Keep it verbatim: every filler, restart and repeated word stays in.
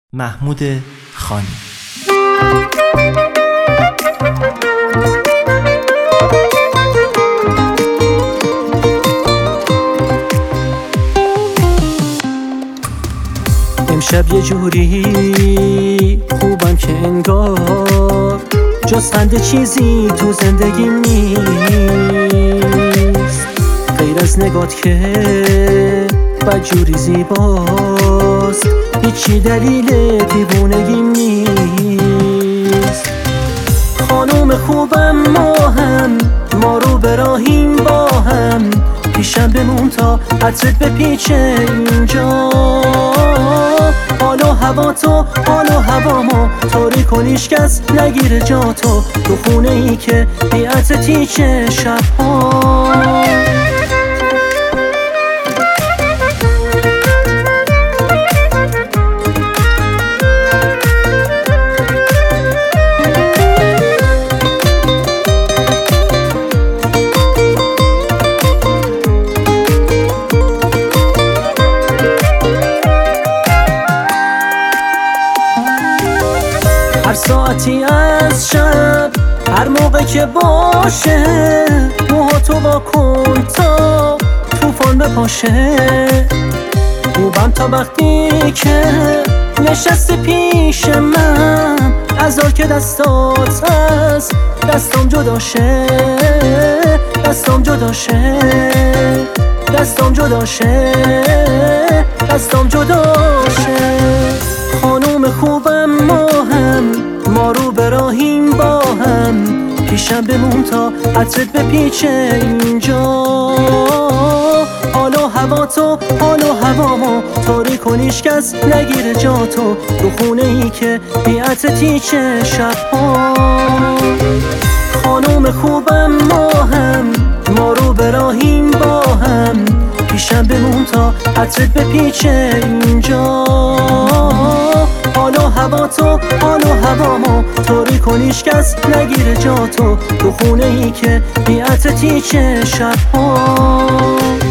محمود خانی. امشب یه جوری خوبم که انگار جز خنده چیزی تو زندگیم نیست، غیر از نگات که بدجوری زیباست، هیچی دلیل دیوونگیم نیست. خانوم خوبم ما هم، ما رو به راهیم با هم، پیشم بمون تا عطرت بپیچه اینجا. حال و هوا تو، حال و هوا ما، طوری کنیش کس نگیره جا تو، تو خونه ای که بی عطر تیچه شبها. هر ساعتی از شب، هر موقع که باشه، موها تو با کن تا توفان بپاشه. خوبم تا وقتی که نشستی پیش من، عذار که دستات هست دستام جداشه، دستام جداشه، دستام جداشه، دستام جداشه. خانوم خوبم ما هم، ما رو به راهیم با هم، پیشم بمون تا عطرت بپیچه اینجا. حال و هوا تو، حال و هوا ما، طوری کنیش کس نگیره جا تو، تو خونه ای که بی عطر تیچه شبها. خانوم خوبم ما هم، ما رو به راهیم با هم، پیشم بمون تا عطرت بپیچه اینجا. حال و هوا تو، حال و هوا ما، طوری کنیش کس نگیره جا تو، تو خونه ای که بی عطر تیچه شبها.